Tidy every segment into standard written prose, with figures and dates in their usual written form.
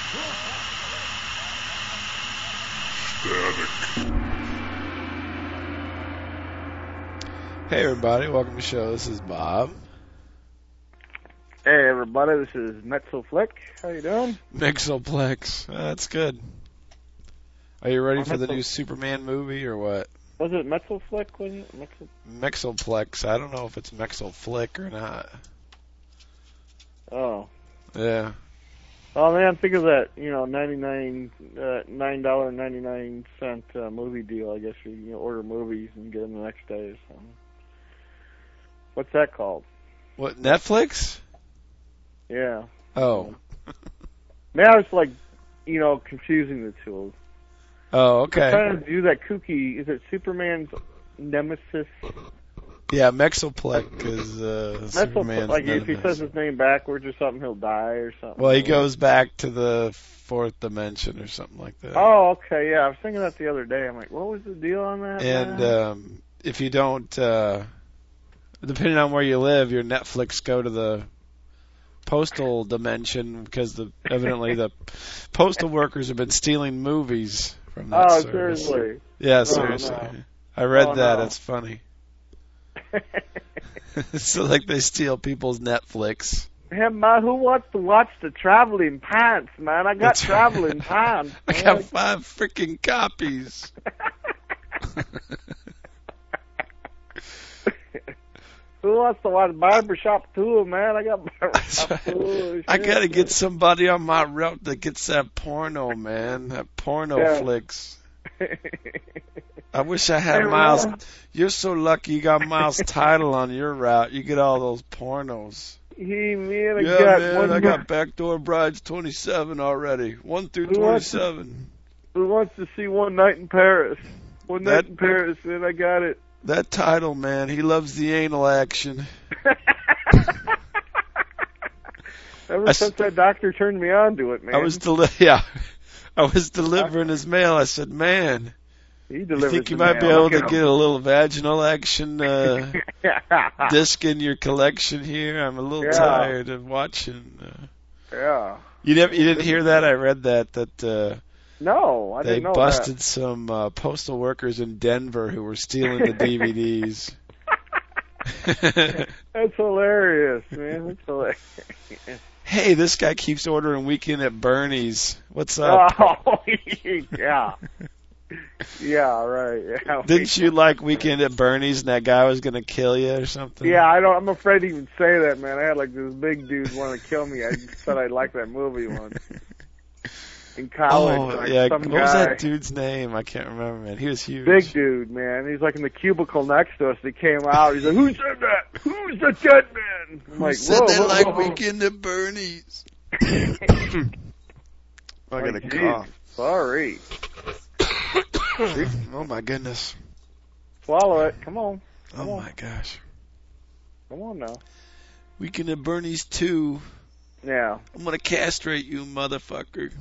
Hey everybody, welcome to the show. This is Bob. Hey everybody, this is Metzl How you doing? Mixoplex. That's good. Are you ready for the new Superman movie or what? Was it Metzl Flick? Was it Mixoplex. I don't know if it's Mixoplex or not. Oh. Yeah. Oh man, think of that, $9.99 movie deal. I guess you order movies and get them the next day or something. What's that called? What, Netflix? Yeah. Oh. Now it's like, confusing the two. Oh, okay. I'm trying to do that kooky. Is it Superman's nemesis? Yeah, Mexoplex is Superman's like nemesis. if he says his name backwards or something, he'll die or something. Well, he goes back to the fourth dimension or something like that. Oh, okay, yeah. I was thinking that the other day. I'm like, what was the deal on that? And if you don't, depending on where you live, your Netflix go to the postal dimension because evidently the postal workers have been stealing movies from that service. Seriously? Yeah, seriously. No. I read that. No. It's funny. So like they steal people's Netflix. Hey man, who wants to watch the Traveling Pants, man? I got Traveling Pants. I got 5 freaking copies. Who wants to watch Barbershop 2, man? I got Barbershop 2. I gotta get somebody on my route that gets that porno, man. That porno flicks. I wish I had Miles. You're so lucky you got Miles Title on your route. You get all those pornos. Hey, man, I got Backdoor Brides 27 already. 1 through 27. Who wants to see One Night in Paris? One Night in Paris, man, I got it. That Title, man, he loves the anal action. Ever since that doctor turned me on to it, man. I was delivering his mail. I said, man, you think you might be able to get a little vaginal action disc in your collection here? I'm a little tired of watching. Yeah. You didn't hear that? I read that. No, I didn't know that. They busted some postal workers in Denver who were stealing the DVDs. That's hilarious, man. That's hilarious. Hey, this guy keeps ordering Weekend at Bernie's. What's up? Oh, yeah. Yeah, right. Yeah. Didn't you like Weekend at Bernie's and that guy was going to kill you or something? Yeah, I'm afraid to even say that, man. I had like this big dude want to kill me. I said I liked that movie once. In college. Oh, like yeah. Some what guy, was that dude's name? I can't remember, man. He was huge. Big dude, man. He's like in the cubicle next to us. He came out. He's like, "Who said that? Who's the dead man?" I'm like, said they like whoa. Weekend at Bernie's? I got a cough. Sorry. Oh, my goodness. Swallow it. Come on. My gosh. Come on now. Weekend at Bernie's 2. Yeah. I'm going to castrate you, motherfucker.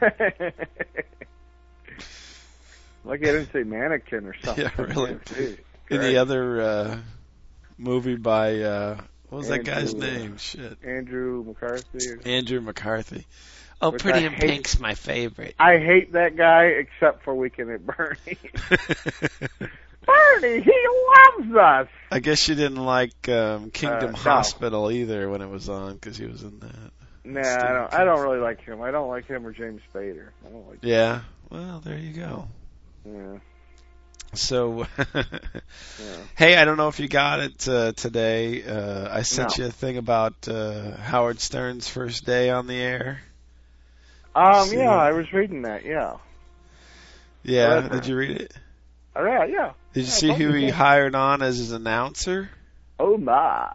Like I didn't say mannequin or something. Yeah, really. Jeez, in the other movie by, what was that guy's name? Shit. Andrew McCarthy. Andrew McCarthy. Oh, Which Pretty in Pink's my favorite. I hate that guy except for Weekend at Bernie. Bernie, he loves us. I guess you didn't like Kingdom Hospital either when it was on because he was in that. Nah, I don't really like him. I don't like him or James Spader. I don't like. Yeah. Well, there you go. Yeah. So, hey, I don't know if you got it today. I sent you a thing about Howard Stern's first day on the air. Yeah, I was reading that. Yeah. Yeah. Did you read it? Yeah. Did you see who he hired on as his announcer? Oh my.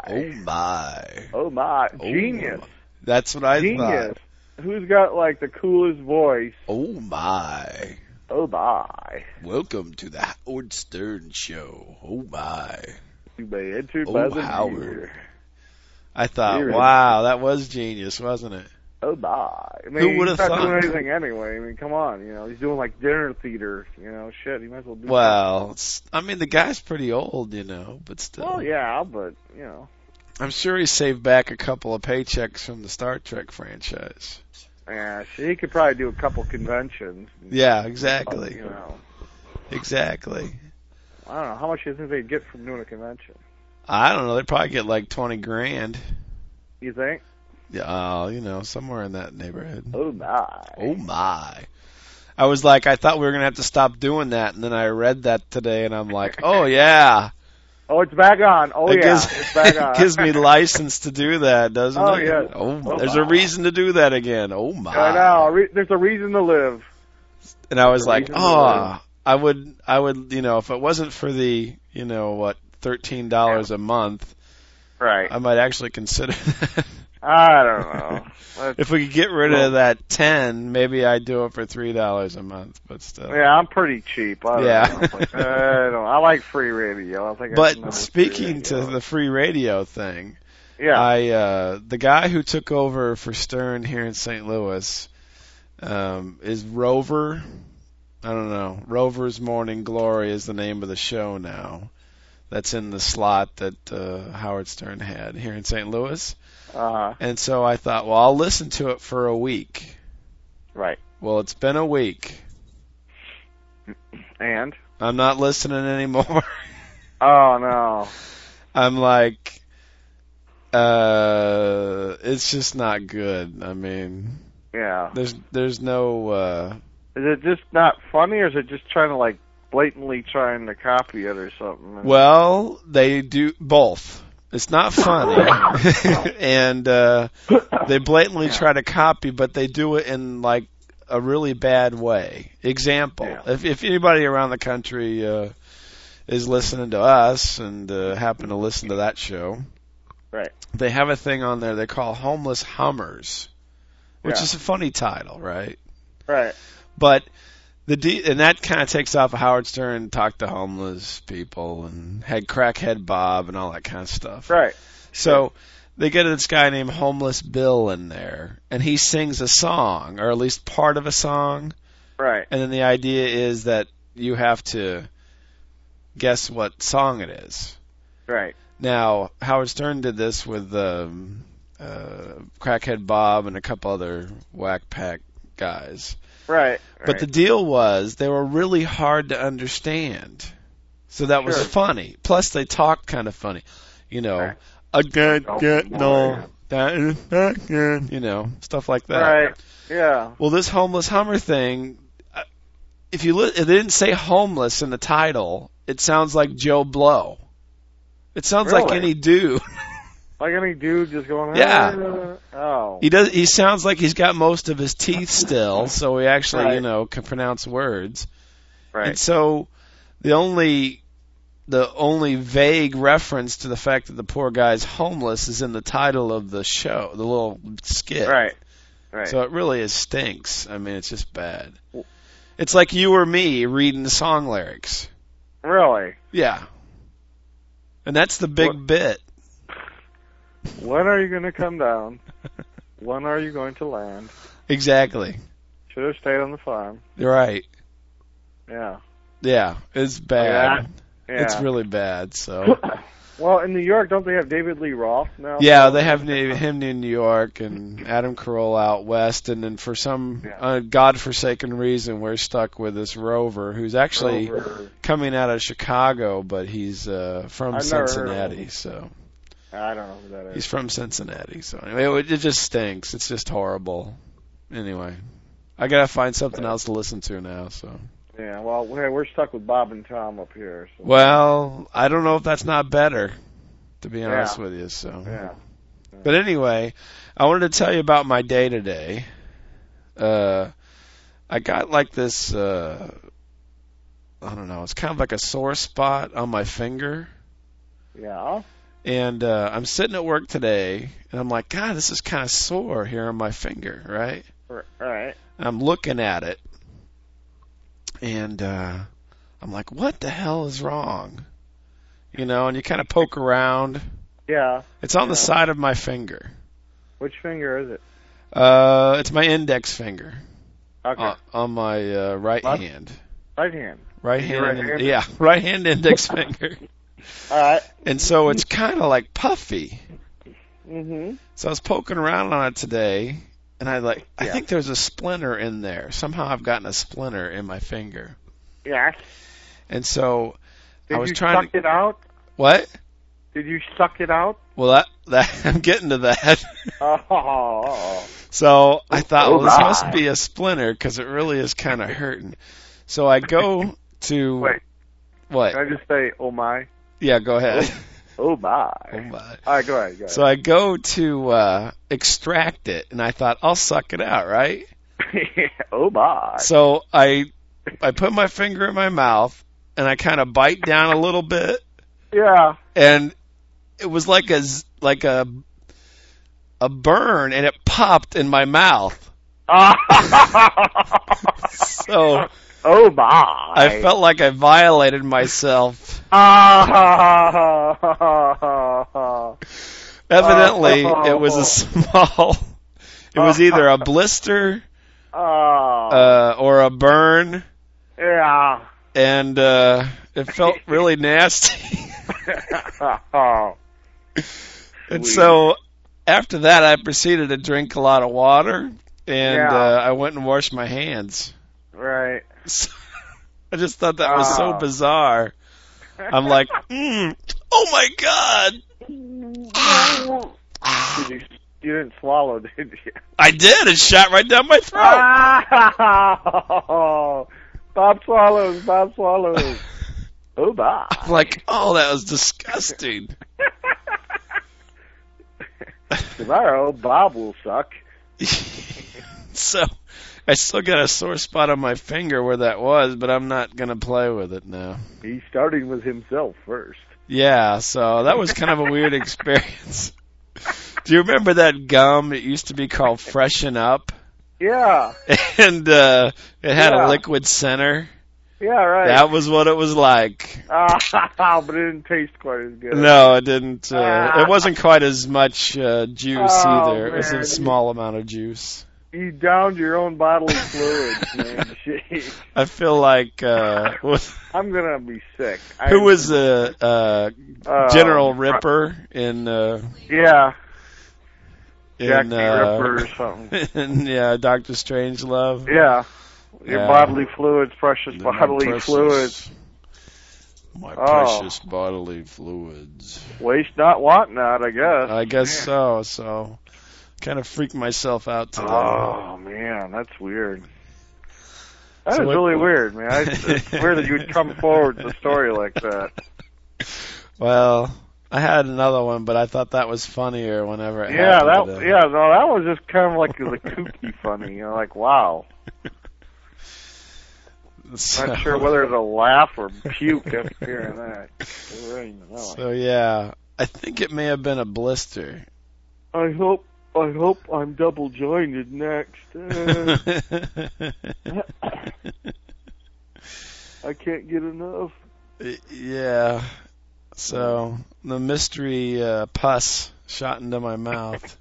Genius. That's what I thought. Who's got like the coolest voice? Oh my. Welcome to the Howard Stern Show. Oh my. Too bad. Howard. I thought, wow, that was genius, wasn't it? Oh my. I mean, who would have thought? He's not doing anything anyway. I mean, come on. He's doing like dinner theater. Shit. He might as well do. Well, I mean, the guy's pretty old, but still. Well, yeah, but I'm sure he saved back a couple of paychecks from the Star Trek franchise. Yeah, he could probably do a couple conventions. Yeah, exactly. You know, Exactly. I don't know how much do you think they'd get from doing a convention. I don't know. They'd probably get like 20 grand. You think? Yeah, somewhere in that neighborhood. Oh my! Oh my! I was like, I thought we were gonna have to stop doing that, and then I read that today, and I'm like, oh yeah. Oh, it's back on. Oh yeah, it's back on. It gives me license to do that, doesn't Oh, it? yes. Oh, there's a reason to do that again. Oh my! I know. There's a reason to live. And I was like, reason to live. I would, if it wasn't for the, $13 a month, Right. I might actually consider that. I don't know. If we could get rid of that 10, maybe I'd do it for $3 a month, but still. Yeah, I'm pretty cheap. I don't know. I like free radio. I think. But speaking to the free radio thing, yeah, the guy who took over for Stern here in St. Louis is Rover. I don't know. Rover's Morning Glory is the name of the show now. That's in the slot that Howard Stern had here in St. Louis. Uh-huh. And so I thought, well, I'll listen to it for a week. Right. Well, it's been a week. And? I'm not listening anymore. Oh, no. I'm like, it's just not good. I mean, yeah. There's no, Is it just not funny, or is it just blatantly trying to copy it or something? Well, they do both. It's not funny, and they blatantly try to copy, but they do it in like a really bad way. Example: if anybody around the country is listening to us and happen to listen to that show, right? They have a thing on there they call Homeless Hummers, which is a funny title, right? Right. But and that kind of takes off of Howard Stern talked to homeless people and had Crackhead Bob and all that kind of stuff. Right. So they get this guy named Homeless Bill in there, and he sings a song, or at least part of a song. Right. And then the idea is that you have to guess what song it is. Right. Now, Howard Stern did this with Crackhead Bob and a couple other whack pack guys. Right. But the deal was they were really hard to understand. So that was funny. Plus they talked kind of funny. I can't get no, stuff like that. Right. Yeah. Well, this Homeless Hummer thing, if they didn't say homeless in the title, it sounds like Joe Blow. It sounds like any dude. Like any dude just going, yeah. Oh. He sounds like he's got most of his teeth still, so he actually, can pronounce words. Right. And so the only vague reference to the fact that the poor guy's homeless is in the title of the show, the little skit. Right. Right. So it really stinks. I mean, it's just bad. It's like you or me reading the song lyrics. Really? Yeah. And that's the big bit. When are you going to come down? When are you going to land? Exactly. Should have stayed on the farm. You're right. Yeah. Yeah, it's bad. Yeah. It's really bad, so. Well, in New York, don't they have David Lee Roth now? Yeah, they have him in New York and Adam Carolla out west, and then for some godforsaken reason, we're stuck with this Rover, who's actually coming out of Chicago, but he's from Cincinnati, so. I don't know who that is. He's from Cincinnati, so anyway, it just stinks. It's just horrible. Anyway, I gotta find something else to listen to now, so. Yeah, well, we're stuck with Bob and Tom up here. So. Well, I don't know if that's not better, to be honest with you, so. Yeah. But anyway, I wanted to tell you about my day today. I got like this, I don't know, it's kind of like a sore spot on my finger. Yeah. And I'm sitting at work today, and I'm like, God, this is kind of sore here on my finger, right? Right. I'm looking at it, and I'm like, what the hell is wrong? And you kind of poke around. Yeah. It's on the side of my finger. Which finger is it? It's my index finger. Okay. On my right hand. Right hand. Right hand. Yeah, right hand index finger. All right. And so it's kind of like puffy. Mm-hmm. So I was poking around on it today, And I Yeah. think there's a splinter in there. Somehow I've gotten a splinter in my finger. Yes. And so Did I was you trying suck it out? What? Did you suck it out? Well, that I'm getting to that. Oh. So I thought, Oh, well, this my. must be a splinter because it really is kind of hurting. So I go to Wait. what? Can I just say, oh my? Yeah, go ahead. Oh my. Oh my. All right, go ahead. So I go to extract it, and I thought I'll suck it out, right? Oh my. So I put my finger in my mouth, and I kind of bite down a little bit, Yeah. and it was like a burn, and it popped in my mouth. So oh my. I felt like I violated myself. Evidently, it was a small. It was either a blister or a burn, Yeah. and it felt really nasty. And so after that, I proceeded to drink a lot of water, and Yeah. I went and washed my hands. Right. So, I just thought that was so bizarre. I'm like, oh my God. You didn't swallow, did you? I did. It shot right down my throat. Bob swallows. Bob swallows. Oh, bye. I'm like, oh, that was disgusting. Tomorrow, Bob will suck. So I still got a sore spot on my finger where that was, but I'm not going to play with it now. He's starting with himself first. Yeah, so that was kind of a weird experience. Do you remember that gum? It used to be called Freshen Up. Yeah. And it had Yeah. a liquid center. Yeah, right. That was what it was like. But it didn't taste quite as good. No, it didn't. It wasn't quite as much juice Oh, either. It was a man. small amount of juice. You downed your own bodily fluids, man. Jeez. I feel like I'm gonna be sick. who was General Ripper in Yeah, Jack in the Ripper or something. in Doctor Strangelove? Yeah. Your Yeah. bodily fluids, precious My bodily precious- fluids. My Oh. precious bodily fluids. Waste not, want not, I guess. I guess so. So, kind of freaked myself out today. Oh, man, that's weird. That So is what- really weird, man. It's weird that you would come forward with a story like that. Well, I had another one, but I thought that was funnier whenever it Yeah, happened. that was just kind of like the kooky funny, like, wow. So, Not sure whether to laugh or puke after hearing that. So yeah, I think it may have been a blister. I hope I'm double jointed next. I can't get enough. Yeah. So the mystery pus shot into my mouth.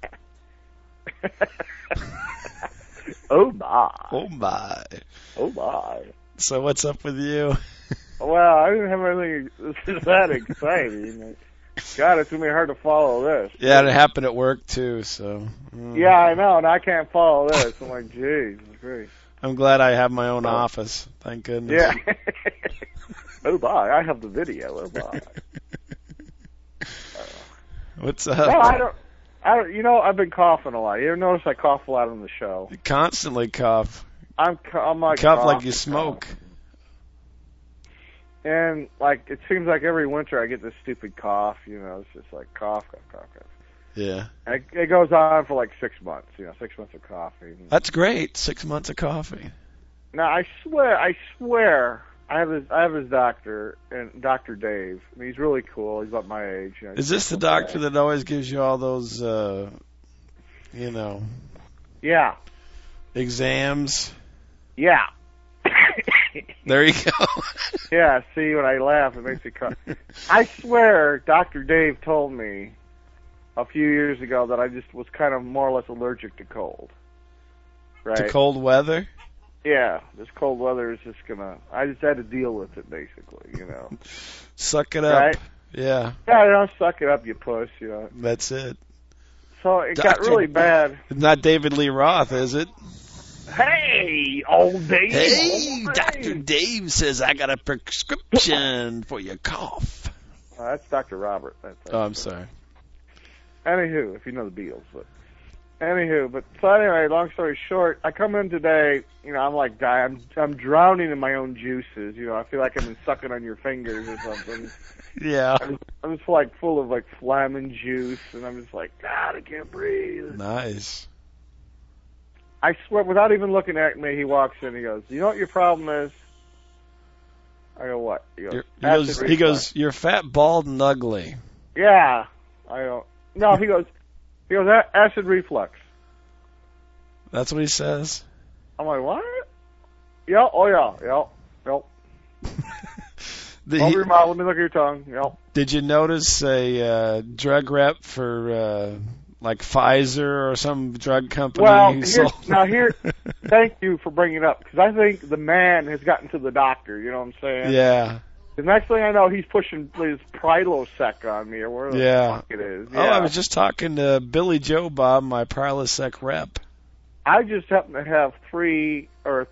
Oh my. Oh my. Oh my. So what's up with you? Well, I didn't have anything that exciting. God, it's gonna be hard to follow this. Yeah, it happened at work too. So. Yeah, I know, and I can't follow this. I'm like, geez, great. I'm glad I have my own office. Thank goodness. Yeah. Oh my, I have the video. Oh my. What's up? No, I don't. You know, I've been coughing a lot. You ever notice I cough a lot on the show? You constantly cough. I'm like Cough like you smoke. And like it seems like every winter I get this stupid cough. You know, it's just like cough. Yeah. And it goes on for like 6 months. You know, 6 months of coughing. That's great. 6 months of coughing. Now I swear, I have his doctor, and Dr. Dave. I mean, he's really cool. He's about my age. You know, Is this the doctor that always gives you all those, Yeah. exams? Yeah. There you go. Yeah, see, when I laugh, it makes me cough. I swear Dr. Dave told me a few years ago that I just was kind of more or less allergic to cold. Right? To cold weather? Yeah, this cold weather is just I just had to deal with it, basically, you know. Suck it up. Right? Yeah, Yeah, don't suck it up, you puss, you know. that's it. So it got really bad. It's not David Lee Roth, is it? Hey, old Dave. Hey, old Dr. Dave. Dave says I got a prescription for your cough. That's Dr. Robert. Oh, I'm sorry. Anywho, if you know the Beatles, but so anyway, long story short, I come in today, I'm like dying. I'm drowning in my own juices, I feel like I've been sucking on your fingers or something. Yeah. I'm just like full of like phlegm and juice, and I'm just like, God, I can't breathe. Nice. I swear, without even looking at me, he walks in. He goes, "You know what your problem is?" I go, "What?" He goes, "You're fat, bald, and ugly." Yeah. I go, "No." He goes, "Acid reflux." That's what he says. I'm like, "What?" Yeah. Oh yeah. Yep. Over your mouth. Let me look at your tongue. Yep. Did you notice a drug rep for like Pfizer or some drug company? Well, thank you for bringing it up, because I think the man has gotten to the doctor. You know what I'm saying? Yeah. The next thing I know, he's pushing his Prilosec on me, or whatever the fuck it is. Yeah. Oh, I was just talking to Billy Joe Bob, my Prilosec rep. I just happen to have 30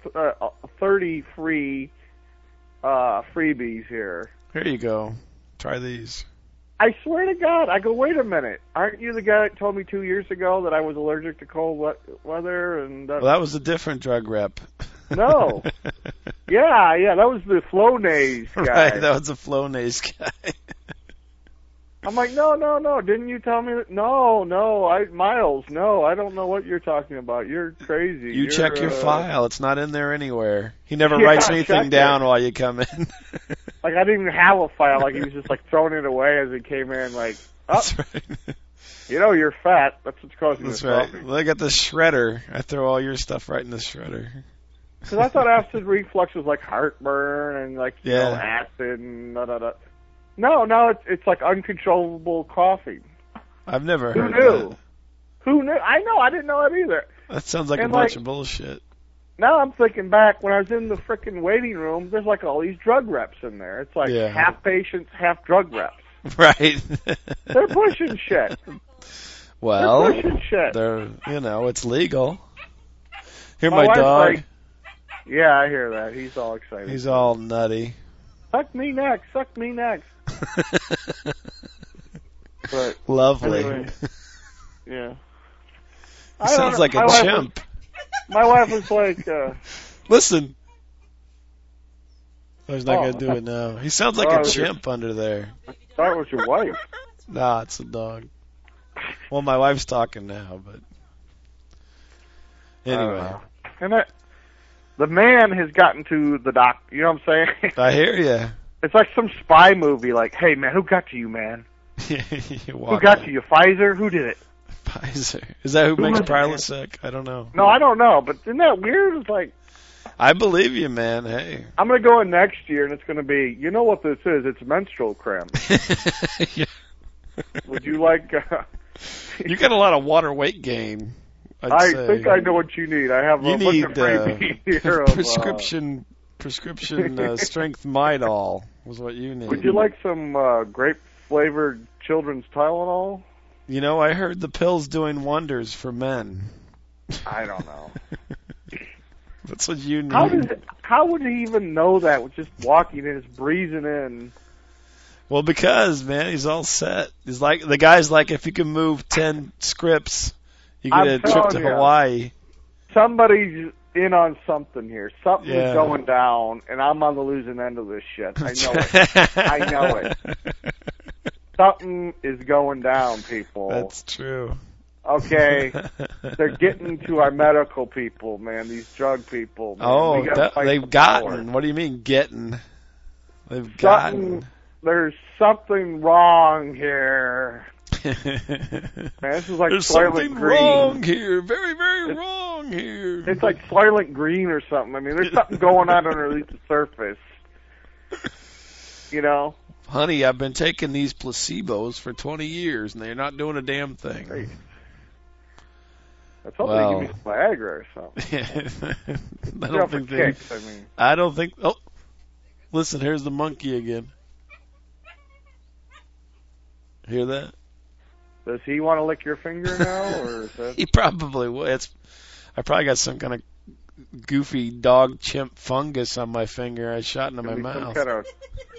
free freebies here. Here you go. Try these. I swear to God, I go, wait a minute. Aren't you the guy that told me 2 years ago that I was allergic to cold weather? And well, that was a different drug rep. No. Yeah, that was the Flonase guy. Right, that was the Flonase guy. I'm like, no. Didn't you tell me that? No, Miles, no, I don't know what you're talking about. You're crazy. You check your file. It's not in there anywhere. He never writes anything down while you come in. Like, I didn't even have a file. Like, he was just, like, throwing it away as he came in, like, oh, That's right. You're fat. That's what's causing this right. problem. Look at the shredder. I throw all your stuff right in the shredder. Because I thought acid reflux was, like, heartburn and, like, acid and da-da-da. No, it's like uncontrollable coughing. I've never Who heard knew? that. Who knew? I know. I didn't know that either. That sounds like a bunch of bullshit. Now I'm thinking back, when I was in the frickin' waiting room, there's like all these drug reps in there. It's like half patients, half drug reps. Right. They're pushing shit. Well, they're pushing shit. It's legal. Here, my dog. Like, yeah, I hear that. He's all excited. He's all nutty. Suck me next. But lovely. Anyway, yeah. He sounds like a chimp. My wife was like, listen. Oh, he's not going to do it now. He sounds like a chimp under there. I thought it was your wife. Nah, it's a dog. Well, my wife's talking now, but anyway. And the man has gotten to the doctor. You know what I'm saying? I hear you. It's like some spy movie. Like, hey man, who got to you, man? Who got to you? Pfizer? Who did it? Pfizer. Is that who makes Prilosec? I don't know. No, I don't know. But isn't that weird? It's like, I believe you, man. Hey. I'm going to go in next year, and it's going to be, you know what this is? It's menstrual cramp. Yeah. Would you like... you got a lot of water weight gain. I think I know what you need. I have a bunch of freebies here. Prescription strength Midol was what you need. Would you like some grape-flavored children's Tylenol? You know, I heard the pill's doing wonders for men. I don't know. That's what you need. How would he even know that with just walking in, just breezing in? Well, because, man, he's all set. He's like, the guy's like, if you can move 10 scripts, you get a trip to Hawaii. Somebody's in on something here. Something's going down, and I'm on the losing end of this shit. I know it. I know it. Something is going down, people. That's true. Okay, they're getting to our medical people, man. These drug people. Man. Oh, they've gotten. What do you mean getting? They've gotten. There's something wrong here. Man, this is like There's Soylent something Green. wrong here. Very, very wrong here. It's like Soylent Green or something. I mean, there's something going on underneath the surface. You know? Honey, I've been taking these placebos for 20 years, and they're not doing a damn thing. Hey. Let's hope they give me some Viagra or something. I don't think. Oh, listen, here's the monkey again. Hear that? Does he want to lick your finger now, or is that... He probably would. I probably got some kind of goofy dog chimp fungus on my finger. I shot into my mouth. Some kind of,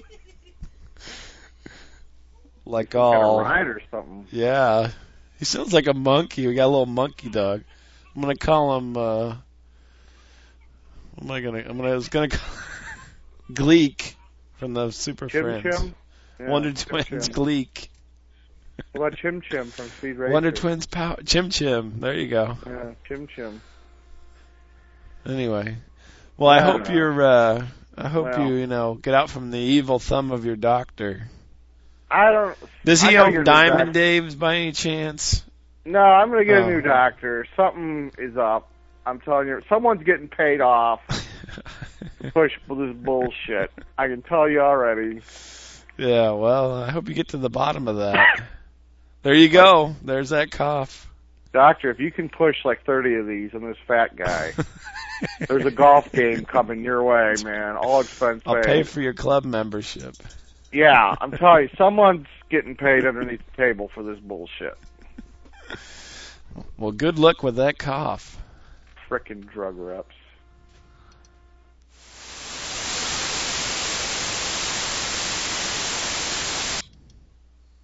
like some all. kind of ride or something. Yeah. He sounds like a monkey. We got a little monkey dog. I'm gonna call him. What am I gonna? I was gonna call Gleek from the Super Chim Friends. Chim. Yeah, Wonder Chim Twins Chim. Gleek. What about Chim Chim from Speed Racer? Wonder Twins Power. Chim Chim. There you go. Yeah, Chim Chim. Anyway, well, I hope you're. I hope Well. you get out from the evil thumb of your doctor. I don't. Does he I gotta own get a Diamond doctor. Dave's by any chance? No, I'm gonna get Oh. a new doctor. Something is up. I'm telling you, someone's getting paid off to push this bullshit. I can tell you already. Yeah, well, I hope you get to the bottom of that. There you go. There's that cough. Doctor, if you can push like 30 of these on this fat guy, there's a golf game coming your way, man. All expense paid. I'll pay for your club membership. Yeah, I'm telling you, someone's getting paid underneath the table for this bullshit. Well, good luck with that cough. Frickin' drug reps.